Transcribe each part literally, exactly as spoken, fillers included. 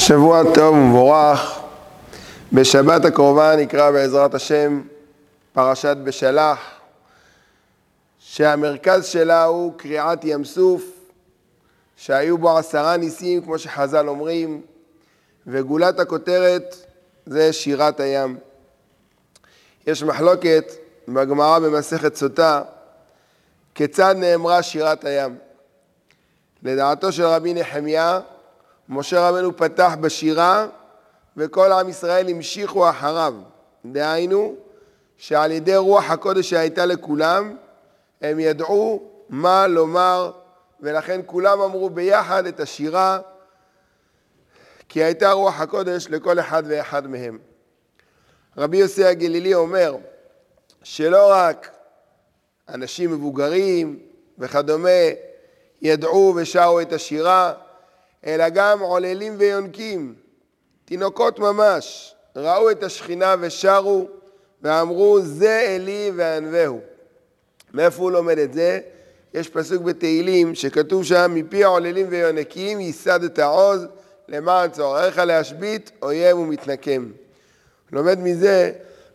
שבוע טוב ומבורך. בשבת הקרובה נקרא בעזרת השם פרשת בשלח, שהמרכז שלה הוא קריעת ים סוף, שהיו בו עשרה ניסים כמו שחז"ל אומרים, וגולת הכותרת זה שירת הים. יש מחלוקת בגמרא במסכת סוטה כיצד נאמרה שירת הים. לדעתו של רבי נחמיה, משה רבנו פתח בשירה וכל עם ישראל המשיכו אחריו. דהיינו שעל ידי רוח הקודש שהייתה לכולם הם ידעו מה לומר, ולכן כולם אמרו ביחד את השירה, כי הייתה רוח הקודש לכל אחד ואחד מהם. רבי יוסי הגלילי אומר שלא רק אנשים מבוגרים וכדומה ידעו ושרו את השירה, אלא גם עוללים ויונקים, תינוקות ממש, ראו את השכינה ושרו ואמרו זה אלי וענווהו. מאיפה הוא לומד את זה? יש פסוק בתהילים שכתוב שם מפי עוללים ויונקים ייסד את העוז למען צורך להשבית אויב ומתנקם. לומד מזה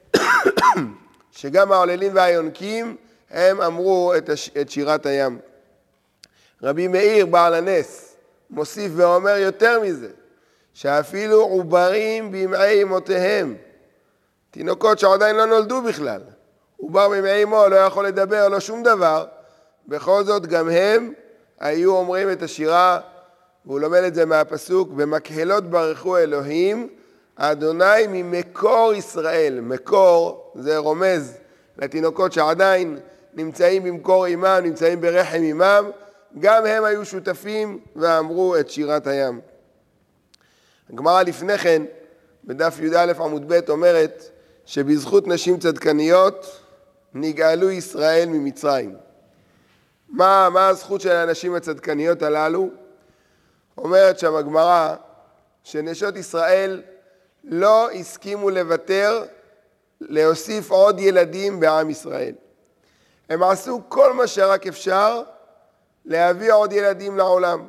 שגם העוללים והיונקים הם אמרו את, הש... את שירת הים. רבי מאיר בעל הנס מוסיף ואומר יותר מזה, שאפילו עוברים בימי אמותיהם, תינוקות שעדיין לא נולדו בכלל, עובר בימי אמו לא יכול לדבר, לא שום דבר, בכל זאת גם הם היו אומרים את השירה, והוא לומד את זה מהפסוק, במקהלות ברכו אלוהים, אדוני ממקור ישראל. מקור זה רומז לתינוקות שעדיין נמצאים במקור אימם, נמצאים ברחם אימם, גם הם היו שותפים ואמרו את שירת הים. הגמרא לפני כן, בדף י"א עמוד ב' אומרת, שבזכות נשים צדקניות נגאלו ישראל ממצרים. מה, מה הזכות של הנשים הצדקניות הללו? אומרת שם הגמרא, שנשות ישראל לא הסכימו לוותר, להוסיף עוד ילדים בעם ישראל. הם עשו כל מה שרק אפשר, להביא עוד ילדים לעולם.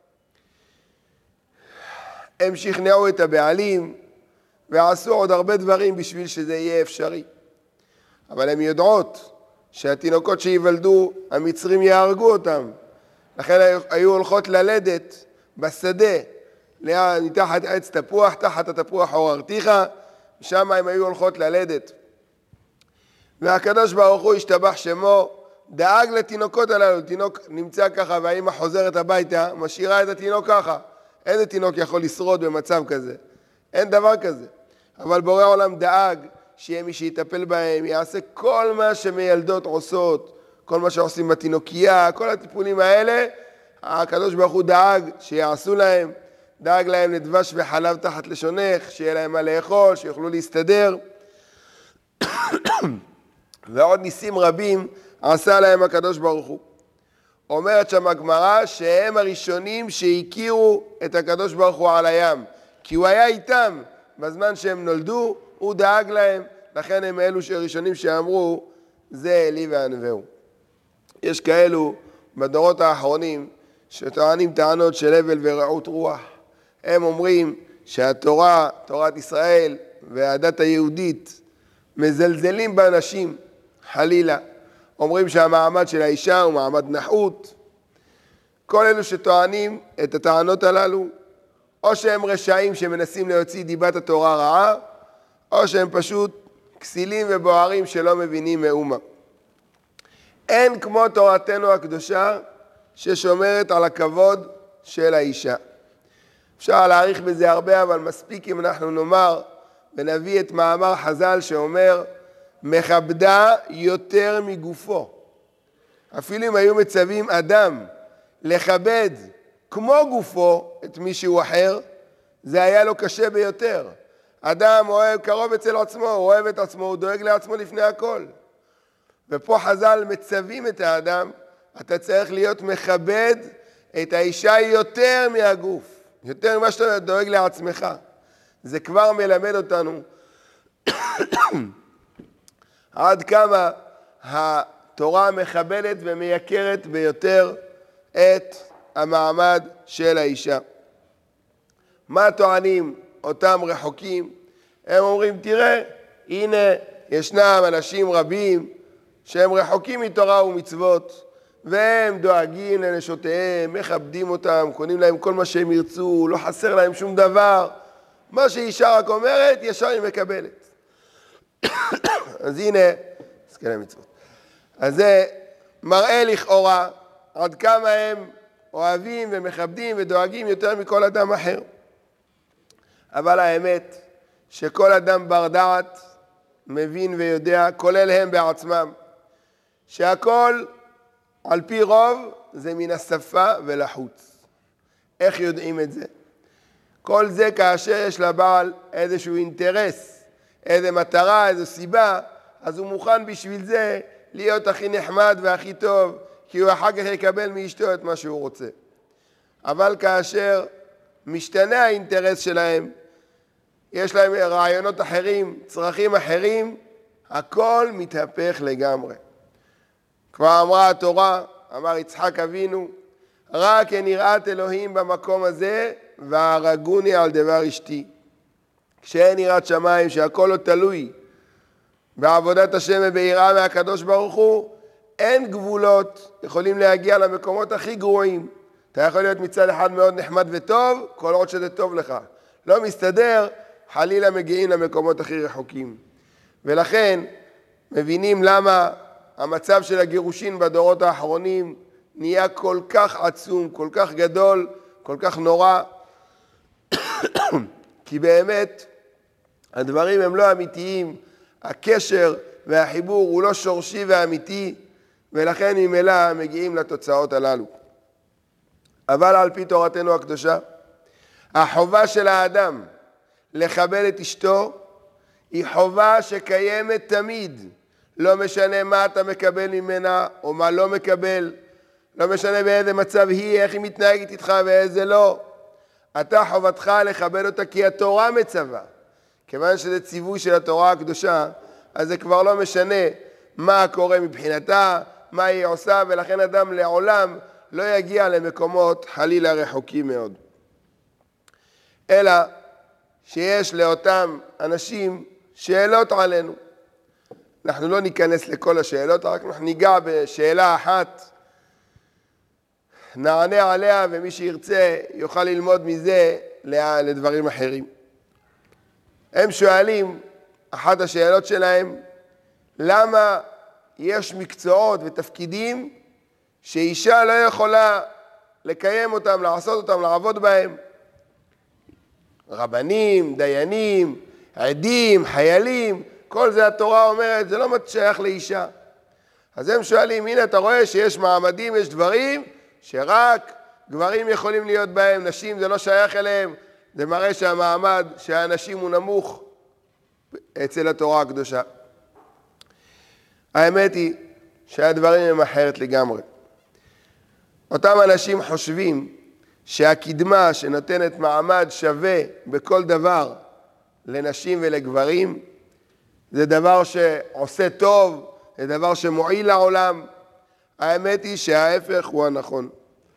הם שכנעו את הבעלים ועשו עוד הרבה דברים בשביל שזה יהיה אפשרי. אבל הם יודעות שהתינוקות שיוולדו, המצרים יהרגו אותם. לכן היו הולכות ללדת בשדה, מתחת עץ תפוח, תחת התפוח עוררתיך, ושם הם היו הולכות ללדת. והקדוש ברוך הוא השתבח שמו, דאג לתינוקות הללו. תינוק נמצא ככה והאמא חוזרת הביתה, משאירה את התינוק ככה. איזה תינוק יכול לשרוד במצב כזה? אין דבר כזה. אבל בורא עולם דאג שיהיה מי שיטפל בהם, יעשה כל מה שמילדות עושות, כל מה שעושים בתינוקייה, כל הטיפולים האלה, הקדוש ברוך הוא דאג שיעשו להם, דאג להם לדבש וחלב תחת לשונך, שיהיה להם מה לאכול, שיוכלו להסתדר. ועוד ניסים רבים עשה להם הקדוש ברוך הוא. אומרת שם הגמרא שהם הראשונים שהכירו את הקדוש ברוך הוא על הים, כי הוא היה איתם בזמן שהם נולדו, הוא דאג להם, לכן הם אלו הראשונים שאמרו זה אלי וענווהו. יש כאלו בדורות האחרונים שטוענים טענות של הבל ורעות רוח. הם אומרים שהתורה, תורת ישראל והדת היהודית מזלזלים באנשים, חלילה. אומרים שהמעמד של האישה הוא מעמד נחות. כל אלו שטוענים את הטענות הללו, או שהם רשעים שמנסים להוציא דיבת התורה רעה, או שהם פשוט כסילים ובוערים שלא מבינים מאומה. אין כמו תורתנו הקדושה ששומרת על הכבוד של האישה. אפשר להעריך בזה הרבה, אבל מספיק אם אנחנו נאמר ונביא את מאמר חז"ל שאומר, מכבדה יותר מגופו. אפילו אם היו מצווים אדם לכבד כמו גופו את מישהו אחר, זה היה לו קשה ביותר. אדם אוהב קרוב אצל עצמו, הוא אוהב את עצמו, הוא דואג לעצמו לפני הכל. ופה חז"ל מצווים את האדם, אתה צריך להיות מכבד את האישה יותר מהגוף, יותר ממה שאתה דואג לעצמך. זה כבר מלמד אותנו עד כמה התורה מכבדת ומייקרת ביותר את המעמד של האישה. מה טוענים אותם רחוקים? הם אומרים, תראה, הנה ישנם אנשים רבים שהם רחוקים מתורה ומצוות, והם דואגים לנשותיהם, מכבדים אותם, קונים להם כל מה שהם ירצו, לא חסר להם שום דבר. מה שאישה רק אומרת, ישר היא מקבלת. אז הנה, סכנה מצוות. אז זה מראה לכאורה עד כמה הם אוהבים ומכבדים ודואגים יותר מכל אדם אחר. אבל האמת שכל אדם בר דעת מבין ויודע, כולל הם בעצמם, שהכל על פי רוב זה מן השפה ולחוץ. איך יודעים את זה? כל זה כאשר יש לבעל איזשהו אינטרס, איזו מטרה, איזו סיבה, אז הוא מוכן בשביל זה להיות הכי נחמד והכי טוב, כי הוא אחר כך יקבל מאשתו את מה שהוא רוצה. אבל כאשר משתנה האינטרס שלהם, יש להם רעיונות אחרים, צרכים אחרים, הכל מתהפך לגמרי. כבר אמרה התורה, אמר יצחק אבינו, רק אין יראת אלוהים במקום הזה, והרגוני על דבר אשתי. כשאין יראת שמיים, שהכל לא תלוי בעבודת השם וביראה מהקדוש ברוך הוא, אין גבולות, יכולים להגיע למקומות הכי גרועים. אתה יכול להיות מצד אחד מאוד נחמד וטוב, כל עוד שזה טוב לך. לא מסתדר, חלילה מגיעים למקומות הכי רחוקים. ולכן מבינים למה המצב של הגירושין בדורות האחרונים נהיה כל כך עצום, כל כך גדול, כל כך נורא, כי באמת הדברים הם לא אמיתיים, הקשר והחיבור הוא לא שורשי ואמיתי, ולכן ממילא מגיעים לתוצאות הללו. אבל על פי תורתנו הקדושה, החובה של האדם לקבל את אשתו היא חובה שקיימת תמיד, לא משנה מה אתה מקבל ממנה או מה לא מקבל, לא משנה באיזה מצב היא, איך היא מתנהגת איתך ואיזה לא. אתה חובתך לכבד אותה כי התורה מצווה. כיוון שזה ציווי של התורה הקדושה, אז זה כבר לא משנה מה קורה מבחינתה, מה היא עושה, ולכן אדם לעולם לא יגיע למקומות חלילה רחוקים מאוד. אלא שיש לאותם אנשים שאלות עלינו. אנחנו לא ניכנס לכל השאלות, רק אנחנו ניגע בשאלה אחת, נענה עליה, ומי שירצה יוכל ללמוד מזה לדברים אחרים. הם שואלים, אחת השאלות שלהם, למה יש מקצועות ותפקידים שאישה לא יכולה לקיים אותם, לעשות אותם, לעבוד בהם? רבנים, דיינים, עדים, חיילים, כל זה התורה אומרת, זה לא שייך לאישה. אז הם שואלים, הנה אתה רואה שיש מעמדים, יש דברים שרק גברים יכולים להיות בהם, נשים זה לא שייך אליהם, זה מראה שהמעמד שהאנשים הוא נמוך אצל התורה הקדושה. האמת היא שהדברים הם אחרת לגמרי. אותם אנשים חושבים שהקדמה שנותנת מעמד שווה בכל דבר לנשים ולגברים, זה דבר שעושה טוב, זה דבר שמועיל לעולם. האמת היא שההפך הוא הנכון.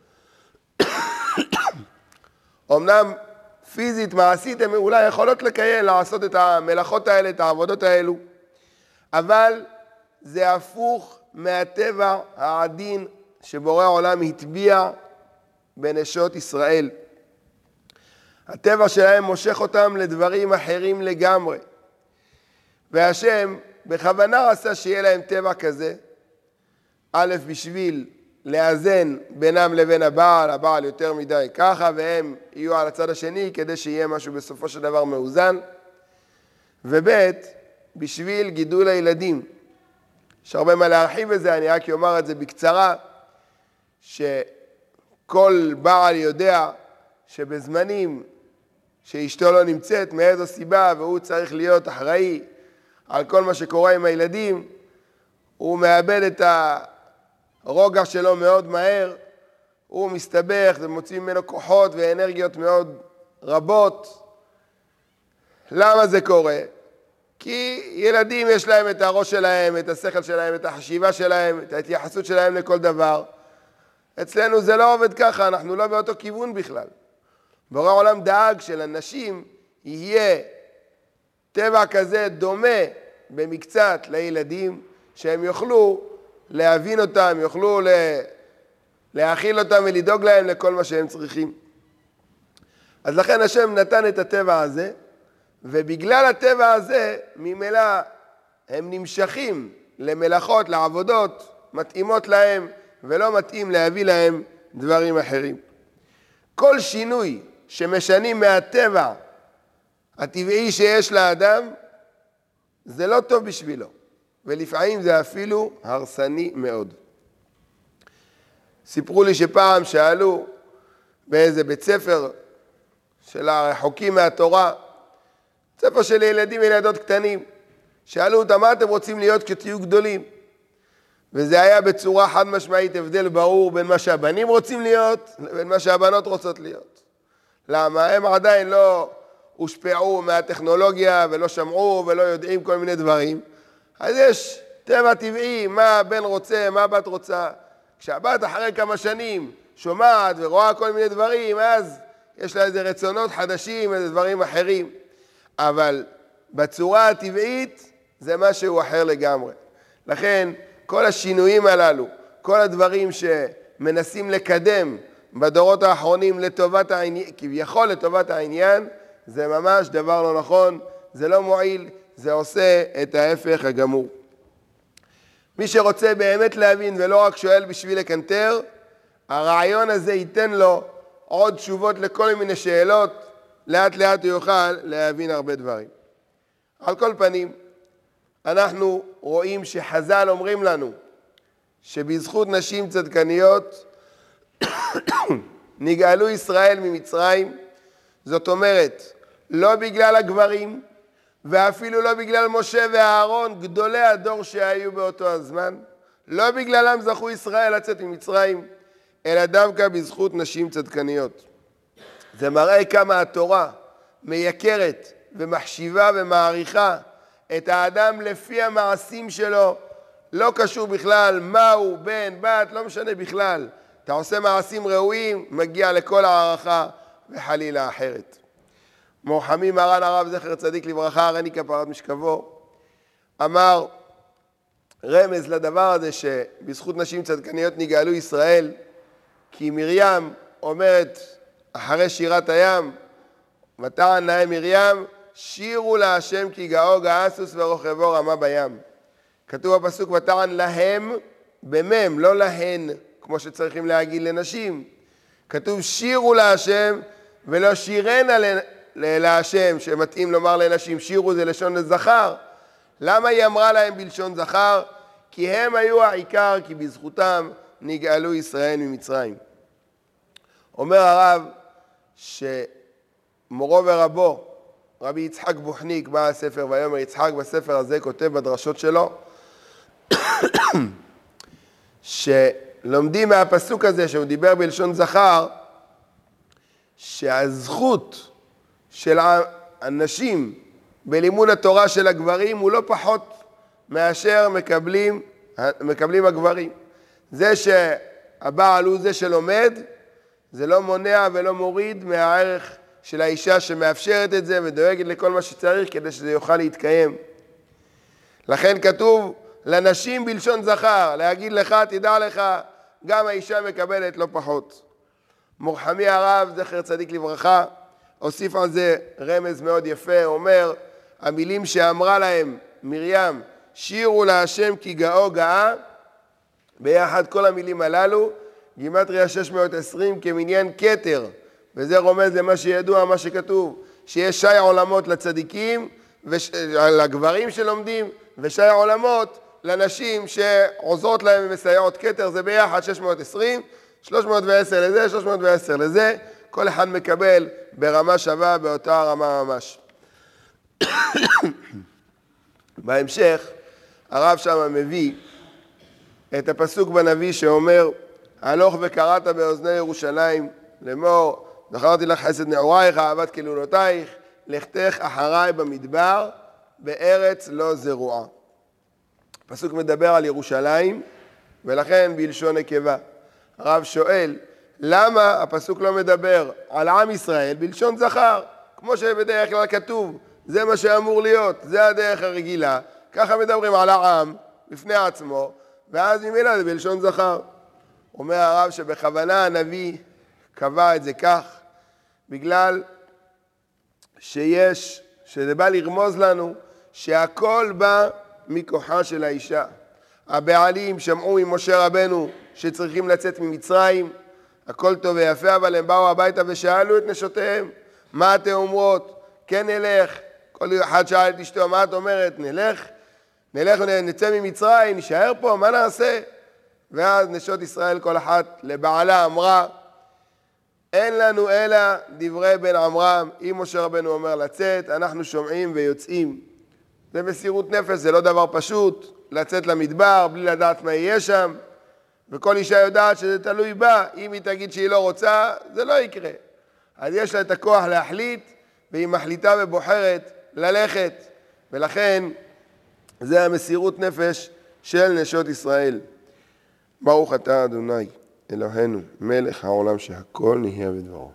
אמנם פיזית, מעשית, הן אולי יכולות לקיים, לעשות את המלאכות האלה, את העבודות האלו, אבל זה הפוך מהטבע העדין שבורא העולם הטביע בנשות ישראל. הטבע שלהם מושך אותם לדברים אחרים לגמרי. והשם בכוונה עשה שיהיה להם טבע כזה, א' בשביל לאזן בינם לבין הבעל, הבעל יותר מדי ככה, והם יהיו על הצד השני כדי שיהיה משהו בסופו של דבר מאוזן, וב' בשביל גידול הילדים. יש הרבה מה להרחיב בזה, אני רק אומר את זה בקצרה, שכל בעל יודע שבזמנים שאשתו לא נמצאת מאיזו סיבה, והוא צריך להיות אחראי על כל מה שקורה עם הילדים, הוא מאבד את הרוגע שלו מאוד מהר, הוא מסתבך, זה מוציא ממנו כוחות ואנרגיות מאוד רבות. למה זה קורה? כי ילדים יש להם את הראש שלהם, את השכל שלהם, את החשיבה שלהם, את ההתייחסות שלהם לכל דבר. אצלנו זה לא עובד ככה, אנחנו לא באותו כיוון בכלל. בורא העולם דאג שלנשים יהיה טבע כזה דומה במקצת לילדים, שהם יוכלו להבין אותם, יוכלו להאכיל אותם ולדאוג להם לכל מה שהם צריכים. אז לכן השם נתן את הטבע הזה, ובגלל הטבע הזה ממילא הם נמשכים למלאכות, לעבודות מתאימות להם, ולא מתאים להביא להם דברים אחרים. כל שינוי שמשנים מהטבע הטבעי שיש לאדם, זה לא טוב בשבילו, ולפעמים זה אפילו הרסני מאוד. סיפרו לי שפעם שאלו באיזה בית ספר של הרחוקים מהתורה, ספר של ילדים וילדות קטנים, שאלו אותם מה אתם רוצים להיות כשתהיו גדולים? וזה היה בצורה חד משמעית הבדל ברור בין מה שהבנים רוצים להיות לבין מה שהבנות רוצות להיות. למה? הם עדיין לא הושפעו מהטכנולוגיה ולא שמעו ולא יודעים כל מיני דברים. אז יש טבע טבעי, מה הבן רוצה, מה הבת רוצה. כשהבת אחרי כמה שנים שומעת ורואה כל מיני דברים, אז יש לה איזה רצונות חדשים, איזה דברים אחרים. אבל בצורה הטבעית זה משהו אחר לגמרי. לכן כל השינויים הללו, כל הדברים שמנסים לקדם בדורות האחרונים לטובת העניין, כביכול לטובת העניין, זה ממש דבר לא נכון, זה לא מועיל, זה עושה את ההפך הגמור. מי שרוצה באמת להבין ולא רק שואל בשביל לקנטר, הרעיון הזה ייתן לו עוד תשובות לכל מיני שאלות, לאט לאט הוא יוכל להבין הרבה דברים. על כל פנים, אנחנו רואים שחז"ל אומרים לנו שבזכות נשים צדקניות נגאלו ישראל ממצרים. זאת אומרת, לא בגלל הגברים ואפילו לא בגלל משה ואהרון, גדולי הדור שהיו באותו הזמן, לא בגללם זכו ישראל לצאת ממצרים, אלא דווקא בזכות נשים צדקניות. זה מראה כמה התורה מייקרת ומחשיבה ומעריכה את האדם לפי המעשים שלו, לא קשור בכלל מהו, בן, בת, לא משנה בכלל. אתה עושה מעשים ראויים, מגיע לכל הערכה וחלילה אחרת. מורחמי מרן הרב זכר צדיק לברכה, הרני כפרת משכבו, אמר רמז לדבר הזה שבזכות נשים צדקניות נגאלו ישראל, כי מרים אומרת אחרי שירת הים, ותען להם מרים, שירו להשם כי גאו גאה סוס ורוכבו רמה בים. כתוב בפסוק ותען להם במם, לא להן, כמו שצריכים להגיד לנשים. כתוב שירו להשם ולא שירנה להשם, שמתאים לומר לנשים. שירו זה לשון לזכר. למה היא אמרה להם בלשון זכר? כי הם היו העיקר, כי בזכותם נגאלו ישראל ממצרים. אומר הרב שמורו ורבו, רבי יצחק בוחניק, בא הספר ויאמר יצחק, בספר הזה כותב בדרשות שלו, שלומדים מהפסוק הזה שהוא דיבר בלשון זכר, שהזכות של הנשים בלימוד התורה של הגברים הוא לא פחות מאשר מקבלים, מקבלים הגברים. זה שהבעל הוא זה שלומד, זה לא מונע ולא מוריד מהערך של האישה שמאפשרת את זה ודואגת לכל מה שצריך כדי שזה יוכל להתקיים. לכן כתוב לנשים בלשון זכר, להגיד לך, תדע לך, גם האישה מקבלת לא פחות. מורחמי הרב, זכר צדיק לברכה, הוסיף על זה רמז מאוד יפה, אומר, המילים שאמרה להם מרים, שירו להשם כי גאו גאה, ביחד כל המילים הללו, גימטריה שש מאות ועשרים כמניין כתר, וזה רומז למה שידוע, מה שכתוב, שיש שי עולמות לצדיקים, וש... לגברים שלומדים, ושי עולמות לנשים שעוזרות להם ומסייעות כתר, זה ביחד שש מאות ועשרים, שלוש מאות ועשר לזה, שלוש מאות ועשר לזה, כל אחד מקבל ברמה שווה באותה רמה ממש. בהמשך, הרב שם מביא את הפסוק בנביא שאומר, הלוך וקראת באוזני ירושלים לאמור, זכרתי לך חסד נעורייך, אהבת כלולותייך, לכתך אחריי במדבר, בארץ לא זרועה. הפסוק מדבר על ירושלים, ולכן בלשון נקבה. הרב שואל, למה הפסוק לא מדבר על עם ישראל בלשון זכר? כמו שבדרך כלל כתוב, זה מה שאמור להיות, זה הדרך הרגילה. ככה מדברים על העם בפני עצמו, ואז ממילא זה בלשון זכר. אומר הרב שבכוונה הנביא קבע את זה כך, בגלל שיש, שזה בא לרמוז לנו, שהכל בא מכוחה של האישה. הבעלים שמעו ממשה רבנו שצריכים לצאת ממצרים, הכל טוב ויפה, אבל הם באו הביתה ושאלו את נשותיהם, מה אתם אומרות? כן נלך. כל אחד שאל את אשתו, מה את אומרת? נלך? נלך ונצא ממצרים, נשאר פה, מה נעשה? ואז נשות ישראל כל אחת לבעלה אמרה, אין לנו אלא דברי בן עמרם, אם משה רבנו אומר לצאת, אנחנו שומעים ויוצאים. זה מסירות נפש, זה לא דבר פשוט, לצאת למדבר בלי לדעת מה יהיה שם, וכל אישה יודעת שזה תלוי בה, אם היא תגיד שהיא לא רוצה, זה לא יקרה. אז יש לה את הכוח להחליט, והיא מחליטה ובוחרת ללכת, ולכן זה המסירות נפש של נשות ישראל. ברוך אתה אדוני אלוהינו, מלך העולם שהכל נהיה בדברו.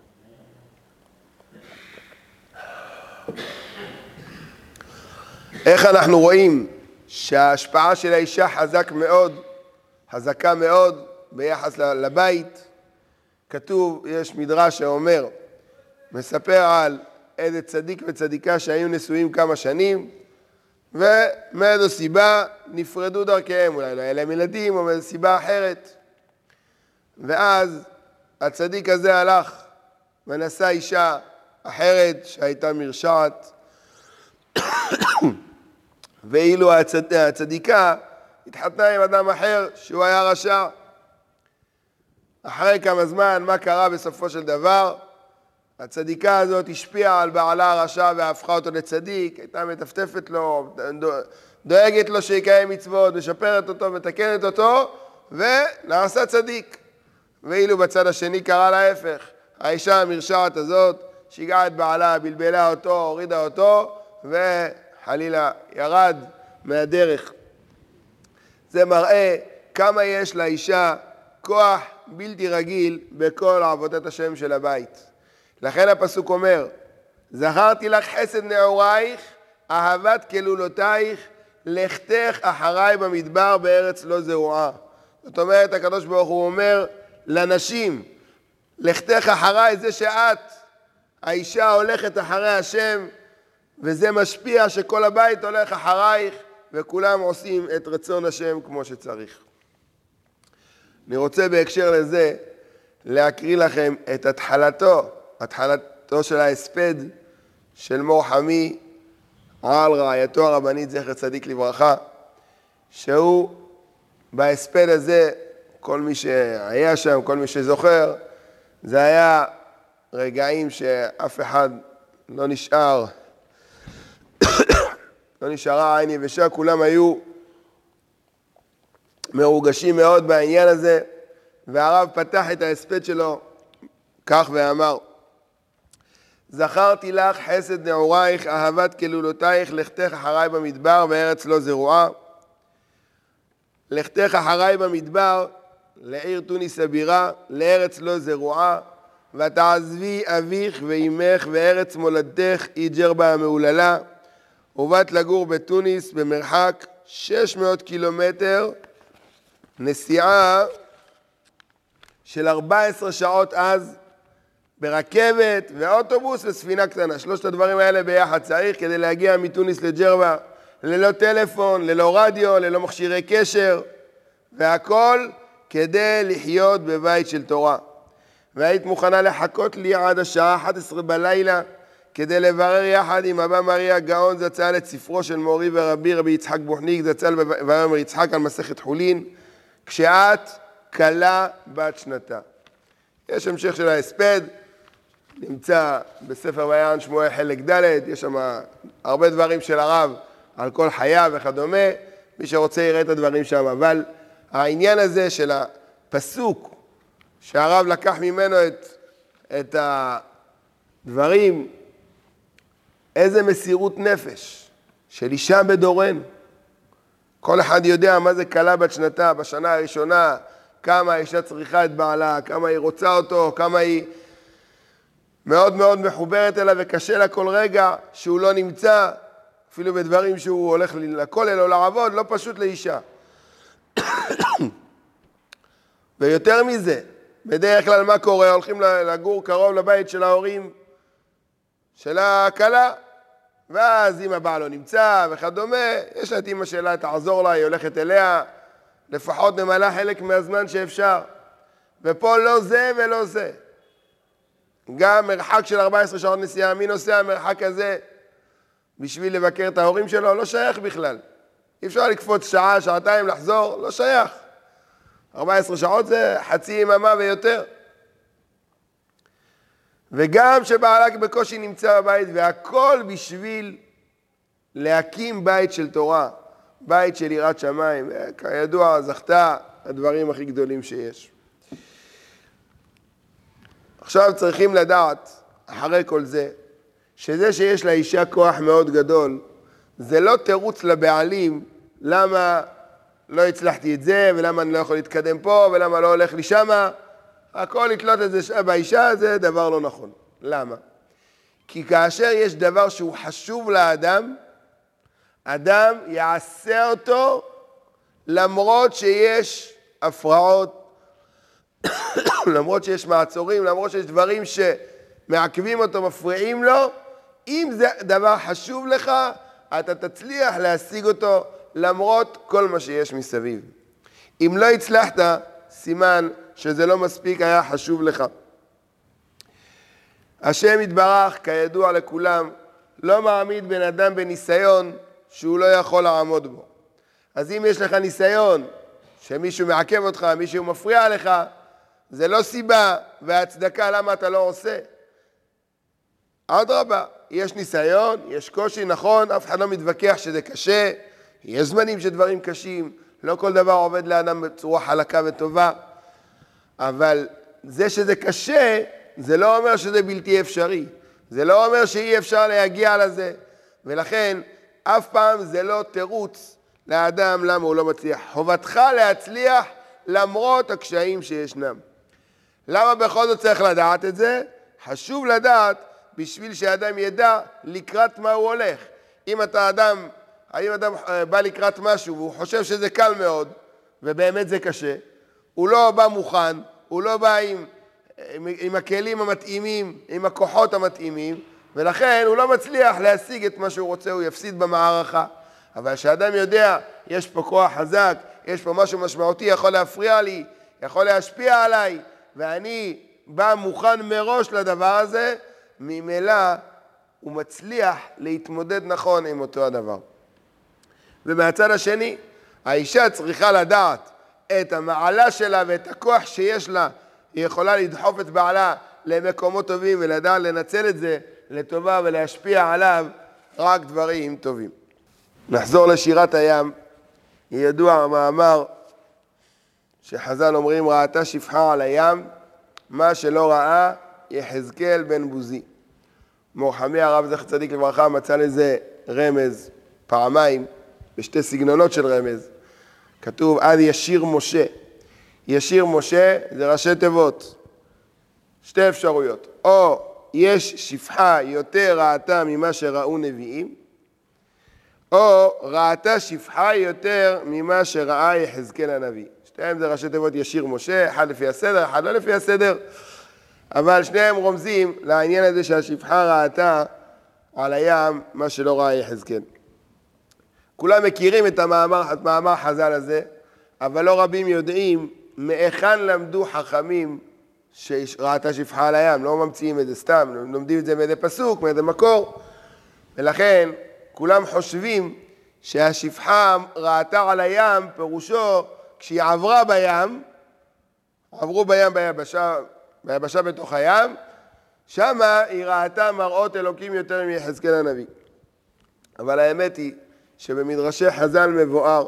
איך אנחנו רואים שההשפעה של האישה חזק מאוד, חזקה מאוד ביחס לבית? כתוב, יש מדרש שאומר, מספר על איזה צדיק וצדיקה שהיו נשואים כמה שנים, ומאיזו סיבה נפרדו דרכיהם, אולי לא היה להם ילדים או מאיזו סיבה אחרת. ואז הצדיק הזה הלך ונשא אישה אחרת שהייתה מרשעת, ואילו הצד... הצדיקה התחתנה עם אדם אחר שהוא היה רשע. אחרי כמה זמן, מה קרה בסופו של דבר? הצדיקה הזאת השפיעה על בעלה הרשע והפכה אותו לצדיק, הייתה מטפטפת לו, דואגת לו שיקיים מצוות, משפרת אותו, מתקנת אותו, ונעשה צדיק. ואילו בצד השני קרה להפך, האישה המרשעת הזאת שיגעה את בעלה, בלבלה אותו, הורידה אותו, וחלילה ירד מהדרך. זה מראה כמה יש לאישה כוח בלתי רגיל בכל עבודת השם של הבית. לכן הפסוק אומר, זכרתי לך חסד נעורייך, אהבת כלולותייך, לכתך אחריי במדבר בארץ לא זרועה. זאת אומרת, הקדוש ברוך הוא אומר לנשים, לכתך אחריי, זה שאת, האישה הולכת אחרי השם, וזה משפיע שכל הבית הולך אחרייך, וכולם עושים את רצון השם כמו שצריך. אני רוצה בהקשר לזה להקריא לכם את התחלתו, התחלתו של ההספד של מור חמי על רעייתו הרבנית זכר צדיק לברכה, שהוא בהספד הזה, כל מי שהיה שם, כל מי שזוכר, זה היה רגעים שאף אחד לא נשאר, לא נשארה עין יבשה, כולם היו מרוגשים מאוד בעניין הזה, והרב פתח את ההספד שלו כך ואמר, זכרתי לך חסד נעורייך, אהבת כלולותייך, לכתך אחריי במדבר בארץ לא זרועה. לכתך אחריי במדבר לעיר תוניס הבירה, לארץ לא זרועה, ותעזבי אביך ואימך וארץ מולדתך איג'ר בה המעוללה, ובאת לגור בתוניס במרחק שש מאות קילומטר, נסיעה של ארבע עשרה שעות אז, ברכבת ואוטובוס וספינה קטנה. שלושת הדברים האלה ביחד צריך כדי להגיע מתוניס לג'רבה, ללא טלפון, ללא רדיו, ללא מכשירי קשר, והכל כדי לחיות בבית של תורה. והיית מוכנה לחכות לי עד השעה אחת עשרה בלילה, כדי לברר יחד עם אבא מריה גאון זצ"ל את ספרו של מורי ורבי רבי יצחק בוחניק זצ"ל ויאמר יצחק על מסכת חולין, כשאת קלה בת שנתה. יש המשך של ההספד, נמצא בספר ויען שמואל חלק ד', יש שם הרבה דברים של הרב על כל חייו וכדומה, מי שרוצה יראה את הדברים שם, אבל העניין הזה של הפסוק שהרב לקח ממנו את, את הדברים, איזה מסירות נפש של אישה בדורנו. כל אחד יודע מה זה קלה בת שנתה, בשנה הראשונה כמה האישה צריכה את בעלה, כמה היא רוצה אותו, כמה היא מאוד מאוד מחוברת אליו וקשה לה כל רגע שהוא לא נמצא, אפילו בדברים שהוא הולך לכולל או לעבוד, לא פשוט לאישה. ויותר מזה, בדרך כלל מה קורה? הולכים לגור קרוב לבית של ההורים של הכלה, ואז אם הבעל לא נמצא וכדומה, יש לה את אמא שלה, תעזור לה, היא הולכת אליה, לפחות נמלא חלק מהזמן שאפשר. ופה לא זה ולא זה. גם מרחק של ארבע עשרה שעות נסיעה, מי נוסע המרחק הזה בשביל לבקר את ההורים שלו? לא שייך בכלל. אי אפשר לקפוץ שעה, שעתיים, לחזור, לא שייך. ארבע עשרה שעות זה חצי יממה ויותר. וגם שבעלה בקושי נמצא בבית, והכל בשביל להקים בית של תורה, בית של יראת שמיים. כידוע, זכתה הדברים הכי גדולים שיש. עכשיו צריכים לדעת, אחרי כל זה, שזה שיש לאישה כוח מאוד גדול, זה לא תירוץ לבעלים למה לא הצלחתי את זה, ולמה אני לא יכול להתקדם פה, ולמה לא הולך לי שמה. הכל לתלות את זה באישה, זה דבר לא נכון. למה? כי כאשר יש דבר שהוא חשוב לאדם, אדם יעשה אותו למרות שיש הפרעות, למרות שיש מעצורים, למרות שיש דברים שמעכבים אותו, מפריעים לו. אם זה דבר חשוב לך, אתה תצליח להשיג אותו למרות כל מה שיש מסביב. אם לא הצלחת, סימן שזה לא מספיק היה חשוב לך. השם יתברך, כידוע לכולם, לא מעמיד בן אדם בניסיון שהוא לא יכול לעמוד בו. אז אם יש לך ניסיון שמישהו מעכב אותך, מישהו מפריע לך, זה לא סיבה והצדקה למה אתה לא עושה. אדרבה, יש ניסיון, יש קושי, נכון, אף אחד לא מתווכח שזה קשה, יש זמנים שדברים קשים, לא כל דבר עובד לאדם בצורה חלקה וטובה, אבל זה שזה קשה, זה לא אומר שזה בלתי אפשרי, זה לא אומר שאי אפשר להגיע לזה, ולכן אף פעם זה לא תירוץ לאדם למה הוא לא מצליח. חובתך להצליח למרות הקשיים שישנם. למה בכל זאת צריך לדעת את זה? חשוב לדעת בשביל שאדם ידע לקראת מה הוא הולך. אם אתה אדם, האם אדם בא לקראת משהו והוא חושב שזה קל מאוד, ובאמת זה קשה, הוא לא בא מוכן, הוא לא בא עם, עם, עם הכלים המתאימים, עם הכוחות המתאימים, ולכן הוא לא מצליח להשיג את מה שהוא רוצה, הוא יפסיד במערכה. אבל כשאדם יודע, יש פה כוח חזק, יש פה משהו משמעותי, יכול להפריע לי, יכול להשפיע עליי, ואני בא מוכן מראש לדבר הזה, ממילא הוא מצליח להתמודד נכון עם אותו הדבר. ומהצד השני, האישה צריכה לדעת את המעלה שלה ואת הכוח שיש לה, היא יכולה לדחוף את בעלה למקומות טובים ולדעת לנצל את זה לטובה ולהשפיע עליו רק דברים טובים. נחזור לשירת הים. ידוע המאמר שחז"ל אומרים, ראתה שפחה על הים, מה שלא ראה יחזקאל בן בוזי. מורחמי הרב זכר צדיק לברכה מצא לזה רמז פעמיים, בשתי סגנונות של רמז. כתוב עד ישיר משה. ישיר משה זה ראשי תיבות, שתי אפשרויות. או יש שפחה יותר ראתה ממה שראו נביאים, או ראתה שפחה יותר ממה שראה יחזקאל הנביא. שתיהם זה ראשי תיבות ישיר משה, אחד לפי הסדר, אחד לא לפי הסדר, אבל שניהם רומזים לעניין הזה שהשפחה ראתה על הים מה שלא ראה יחזקאל. כולם מכירים את המאמר, את מאמר חז"ל הזה, אבל לא רבים יודעים מאיכן למדו חכמים שראתה שפחה על הים. לא ממציאים את זה סתם, לומדים את זה מאיזה פסוק, מאיזה מקור, ולכן כולם חושבים שהשפחה ראתה על הים, פירושו כשהיא עברה בים, עברו בים ביבשה, ביבשה בתוך הים, שמה היא ראתה מראות אלוקים יותר מיחזקאל הנביא. אבל האמת היא שבמדרשי חז"ל מבואר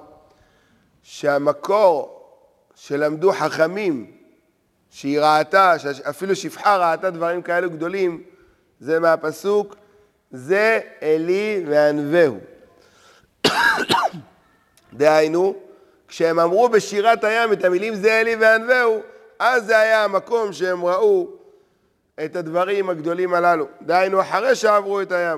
שהמקור שלמדו חכמים שהיא ראתה, אפילו שפחה ראתה דברים כאלו גדולים, זה מהפסוק, זה אלי וענווהו. דהיינו, כשהם אמרו בשירת הים את המילים זה אלי וענווהו, אז זה היה המקום שהם ראו את הדברים הגדולים הללו. דהיינו אחרי שעברו את הים.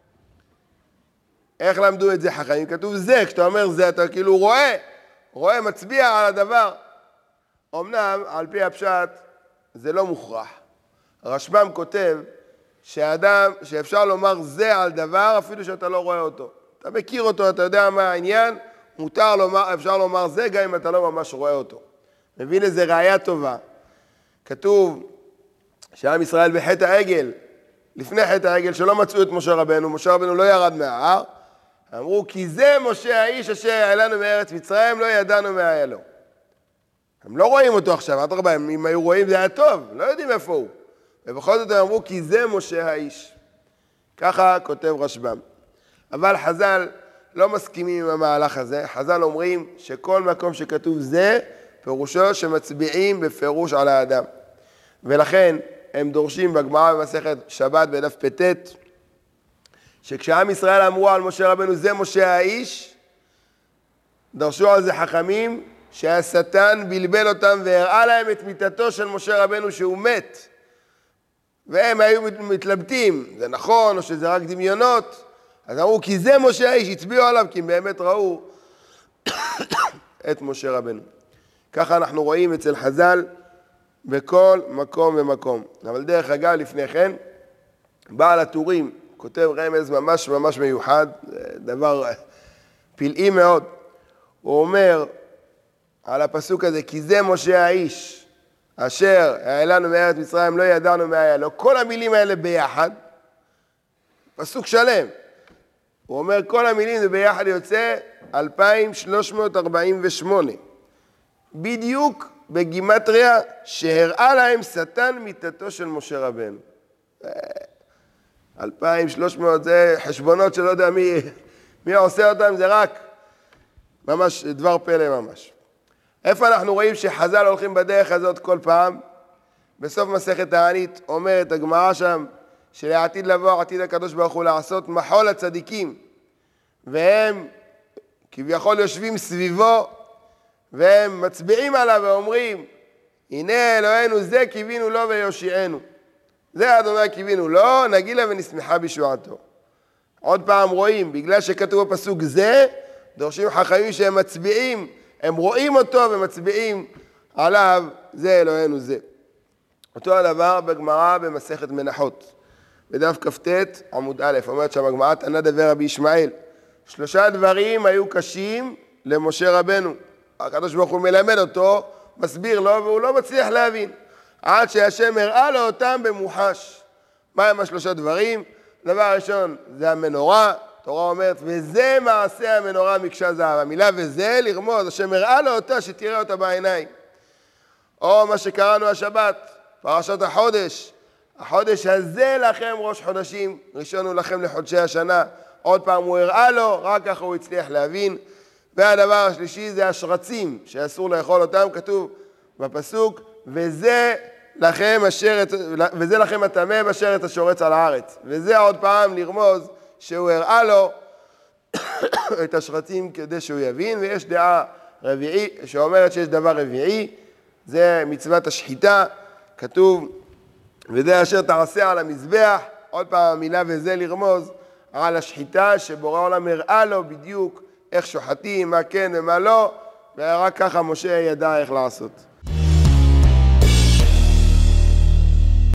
איך למדו את זה חכמים? כתוב זה, כשאתה אומר זה אתה כאילו רואה, רואה מצביע על הדבר. אמנם על פי הפשט זה לא מוכרח. הרשב"ם כותב שאדם, שאפשר לומר זה על דבר אפילו שאתה לא רואה אותו. אתה מכיר אותו, אתה יודע מה העניין, מותר לומר, אפשר לומר זה גם אם אתה לא ממש רואה אותו. מבין איזה ראייה טובה. כתוב שעם ישראל בחטא העגל, לפני חטא העגל שלא מצאו את משה רבנו, משה רבנו לא ירד מההר, אמרו כי זה משה האיש אשר העלנו מארץ מצרים, לא ידענו מה היה לו. הם לא רואים אותו עכשיו, אדרבה, אם היו רואים זה היה טוב, לא יודעים איפה הוא. ובכל זאת הם אמרו כי זה משה האיש. ככה כותב רשב"ם. אבל חז"ל לא מסכימים עם המהלך הזה. חז"ל אומרים שכל מקום שכתוב זה, פירושו שמצביעים בפירוש על האדם. ולכן הם דורשים בגמרא במסכת שבת בדף פ"ט, שכשעם ישראל אמרו על משה רבנו זה משה האיש, דרשו על זה חכמים שהשטן בלבל אותם והראה להם את מיתתו של משה רבנו שהוא מת. והם היו מתלבטים, זה נכון או שזה רק דמיונות. אז אמרו כי זה משה האיש, הצביעו עליו כי הם באמת ראו את משה רבנו. ככה אנחנו רואים אצל חז"ל בכל מקום ומקום. אבל דרך אגב לפני כן, בעל הטורים כותב רמז ממש ממש מיוחד, דבר פלאי מאוד. הוא אומר על הפסוק הזה, כי זה משה האיש, אשר העלנו מארץ מצרים, לא ידענו מה היה לו. כל המילים האלה ביחד, פסוק שלם. הוא אומר כל המילים זה ביחד יוצא אלפיים שלוש מאות ארבעים ושמונה. בדיוק בגימטריה שהראה להם שטן מיתתו של משה רבנו. אלפיים שלוש מאות זה חשבונות שלא יודע מי, מי עושה אותם, זה רק ממש דבר פלא ממש. איפה אנחנו רואים שחז"ל הולכים בדרך הזאת כל פעם? בסוף מסכת תענית אומרת הגמרא שם שלעתיד לבוא עתיד הקדוש ברוך הוא לעשות מחול לצדיקים, והם כביכול יושבים סביבו והם מצביעים עליו ואומרים הנה אלוהינו זה קיווינו לו ויושיענו, זה אדוני קיווינו לו, נגילה ונשמחה בישועתו. עוד פעם רואים, בגלל שכתוב בפסוק זה, דורשים חכמים שהם מצביעים, הם רואים אותו ומצביעים עליו, זה אלוהינו זה. אותו הדבר בגמרא במסכת מנחות. בדף כ"ט עמוד א', אומרת שם הגמרא תנא דבר רבי ישמעאל, שלושה דברים היו קשים למשה רבנו. הקדוש ברוך הוא מלמד אותו, מסביר לו והוא לא מצליח להבין. עד שהשם הראה לו אותם במוחש. מה הם השלושה דברים? דבר ראשון זה המנורה, התורה אומרת וזה מעשה המנורה מקשה זהב. המילה וזה לרמוז, השם הראה לו אותה שתראה אותה בעיניים. או מה שקראנו השבת, פרשת החודש. החודש הזה לכם ראש חודשים, ראשון הוא לכם לחודשי השנה. עוד פעם הוא הראה לו, רק ככה הוא הצליח להבין. והדבר השלישי זה השרצים, שאסור לאכול אותם, כתוב בפסוק, וזה לכם, אשר, וזה לכם הטמא באשר את השורץ על הארץ. וזה עוד פעם לרמוז שהוא הראה לו את השרצים כדי שהוא יבין. ויש דעה רביעי שאומרת שיש דבר רביעי, זה מצוות השחיטה, כתוב וזה אשר תעשה על המזבח, עוד פעם המילה וזה לרמוז על השחיטה שבורא עולם הראה לו בדיוק איך שוחטים, מה כן ומה לא, ורק ככה משה ידע איך לעשות.